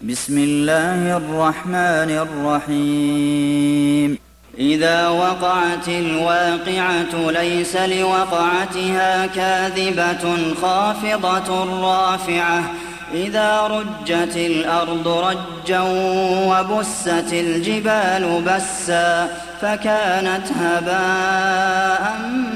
بسم الله الرحمن الرحيم إذا وقعت الواقعة ليس لوقعتها كاذبة خافضة رافعة إذا رجت الأرض رجا وبست الجبال بسا فكانت هباء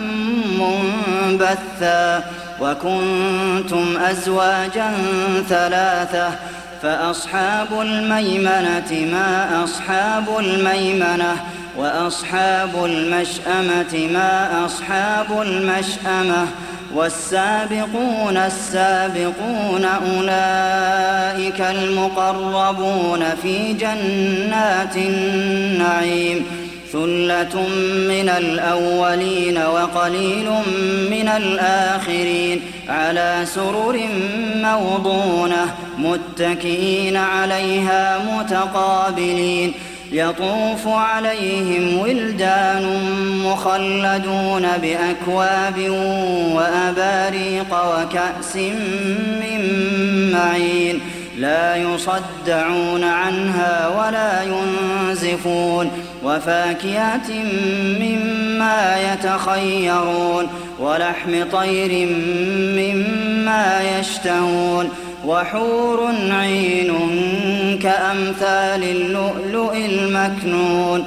منبثا وكنتم أزواجا ثلاثة فأصحاب الميمنة ما أصحاب الميمنة وأصحاب المشأمة ما أصحاب المشأمة والسابقون السابقون أولئك المقربون في جنات النعيم ثلة من الأولين وقليل من الآخرين على سرر موضونة متكئين عليها متقابلين يطوف عليهم ولدان مخلدون بأكواب وأباريق وكأس من معين لا يصدعون عنها ولا ينزفون وفاكهة مما يتخيرون ولحم طير مما يشتهون وحور عين كأمثال اللؤلؤ المكنون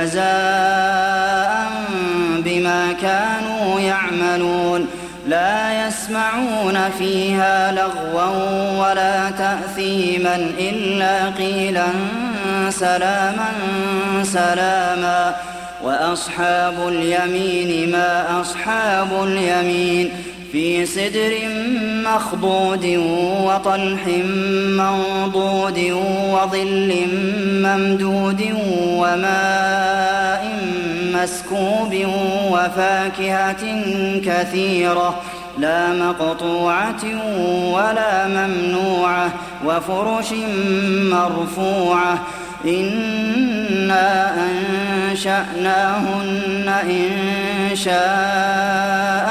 جزاء بما كانوا يعملون لا يسمعون فيها لغوا ولا تأثيما إلا قيلا سلاما سلاما وأصحاب اليمين ما أصحاب اليمين في سدر مخضود وطلح منضود وظل ممدود وماء مسكوب وفاكهة كثيرة لا مقطوعة ولا ممنوعة وفرش مرفوعة إنا أنشأناهن إنشاء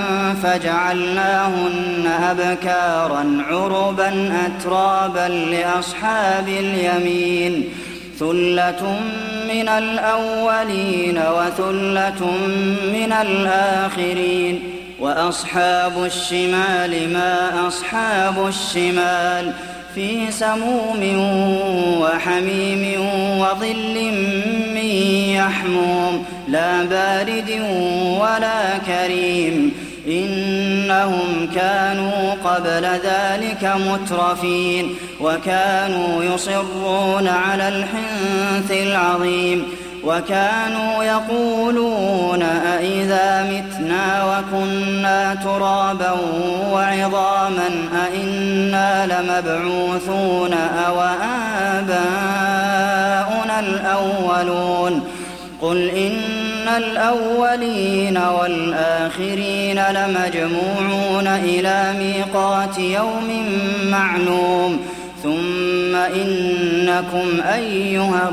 فجعلناهن أبكارا عربا أترابا لأصحاب اليمين ثلة من الأولين وثلة من الآخرين وأصحاب الشمال ما أصحاب الشمال في سموم وحميم وظل من يحموم لا بارد ولا كريم إنهم كانوا قبل ذلك مترفين وكانوا يصرون على الحنث العظيم وكانوا يقولون أئذا متنا وكنا ترابا وعظاما أئنا لمبعوثون أو آباؤنا الأولون قل إن الأولين والآخرين لمجموعون إلى ميقات يوم معلوم ثم إنكم أيها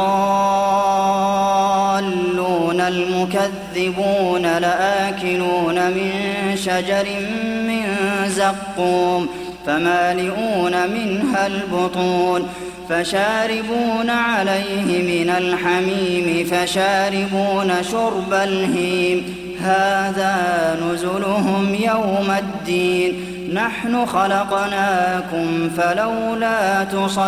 الضالون المكذبون لآكلون من شجر من زقوم فمالئون منها البطون فشاربون عليه من الحميم فشاربون شرب الهيم هذا نزلهم يوم الدين نحن خلقناكم فلولا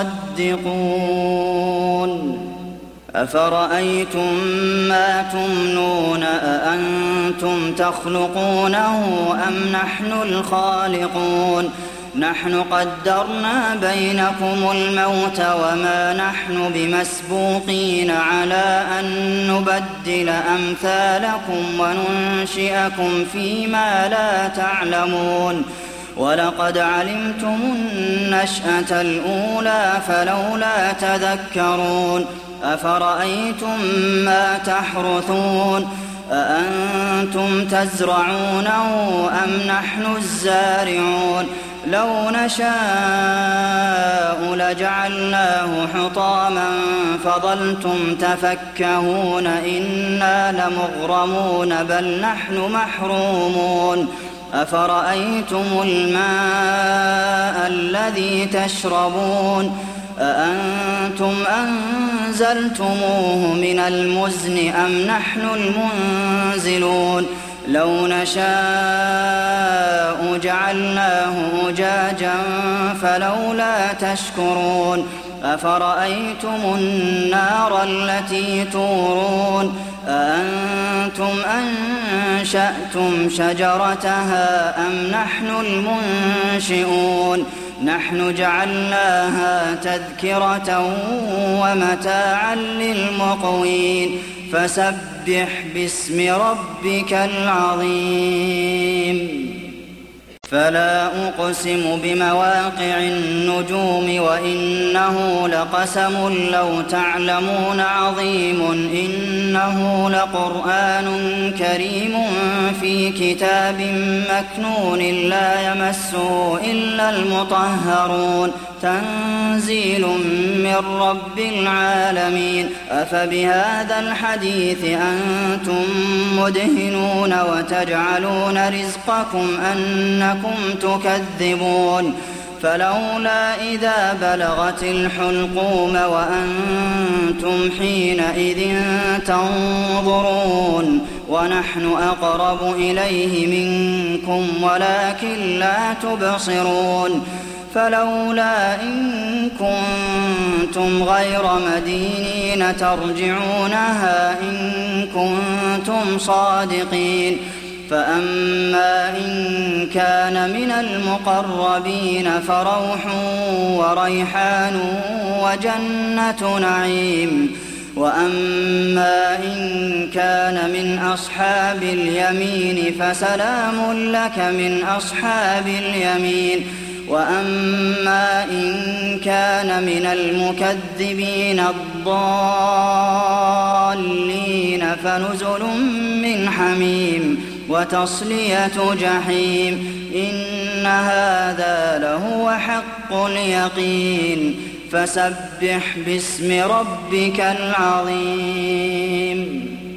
تصدقون أفرأيتم ما تمنون أأنتم تخلقونه أم نحن الخالقون نحن قدرنا بينكم الموت وما نحن بمسبوقين على أن نبدل أمثالكم وننشئكم فيما لا تعلمون ولقد علمتم النشأة الأولى فلولا تذكرون أفرأيتم ما تحرثون أأنتم تزرعونه أم نحن الزارعون لو نشاء لجعلناه حطاما فظلتم تفكهون إنا لمغرمون بل نحن محرومون أفرأيتم الماء الذي تشربون أأنتم أنزلتموه من المزن أم نحن المنزلون لو نشاء جعلناه أجاجا فلولا تشكرون أفرأيتم النار التي تورون أأنتم أنشأتم شجرتها أم نحن المنشئون نحن جعلناها تذكرة ومتاعا للمقوين فسبح باسم ربك العظيم فلا أقسم بمواقع النجوم وإنه لقسم لو تعلمون عظيم إنه لقرآن كريم في كتاب مكنون لا يمسه إلا المطهرون تنزيل من رب العالمين أفبهذا الحديث أنتم مدهنون وتجعلون رزقكم أنكم تكذبون فلولا إذا بلغت الحلقوم وأنتم حينئذ تنظرون ونحن أقرب إليه منكم ولكن لا تبصرون فلولا إن كنتم غير مدينين ترجعونها إن كنتم صادقين فأما إن كان من المقربين فروح وريحان وجنة نعيم وأما إن كان من أصحاب اليمين فسلام لك من أصحاب اليمين وأما إن كان من المكذبين الضالين فنزل من حميم وتصلية جحيم إن هذا لهو حق اليقين فسبح باسم ربك العظيم